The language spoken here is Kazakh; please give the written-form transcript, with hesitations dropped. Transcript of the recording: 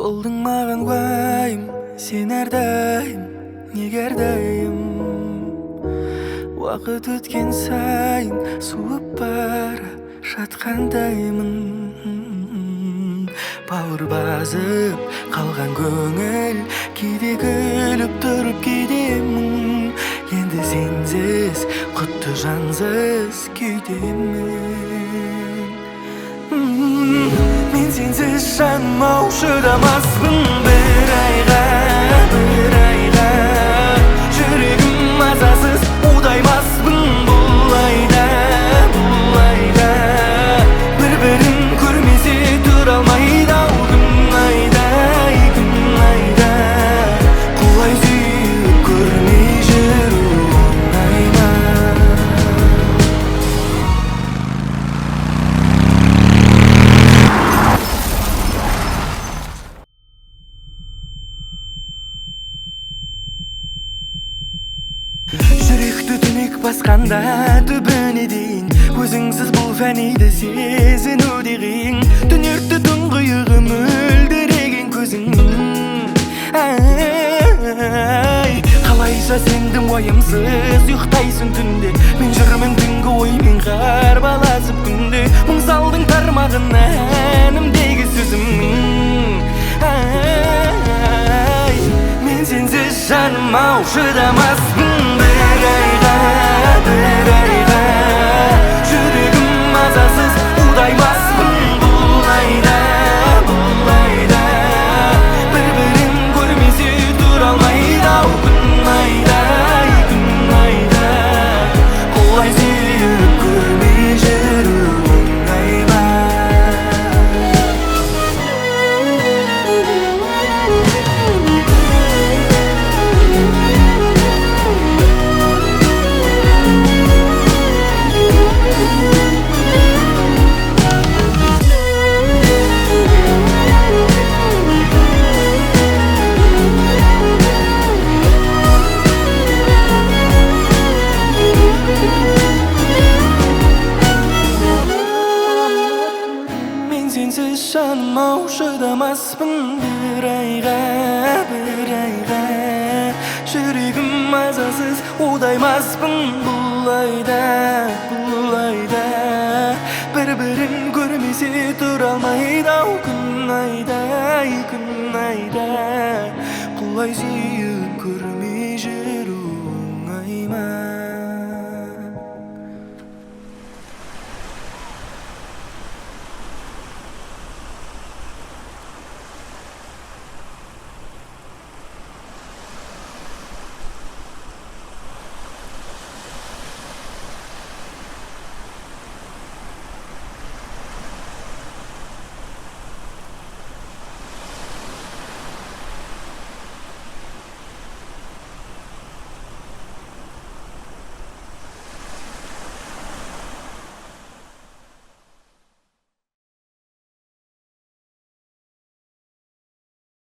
Болдың маған уайым, сен әрдайым, неге әрдайым. Уақыт өткен сайын суып бара жатқандаймын. Бауыр басып қалған көңіл, кейде күліп тұрып кейде мұң. Енді сенсіз құтты жансыз күйдемін. Мен сенсіз жаным ау шыдамаспын бір айға. Жүрегім мазасыз удаймаспын бұл айда. Бір-бірін көрмесе тұра алмайды ау күн айда. Құлай сүйіп көрмей жүру оңай ма? Жүректі түнек басқанда түбіне дейін, өзіңсіз бұл фәниді сезіну деген. Түнерді тұңғиығы мөлдіреген көзің. Қалайша сендің уайымсыз ұйықтайсың түнде. Мен жүрмін түнгі оймен қарбаласып күнде. Мың салдың тармағына әнімдегі сөзім. Мен сенсіз жаным ау шыдамаспын бір айға. Жүрегім мазасыз удаймаспын бұл айда. Бір-бірін көрмесе тұра алмайды ау күн айда. Құлай сүйіп көрмей жүру оңай ма? Сенсіз жаным ау шыдамаспын бір айға. Жүрегім мазасыз удаймаспын бұл айда. Бір-бірін көрмесе тұра алмайды ау күн айда. Құлай сүйіп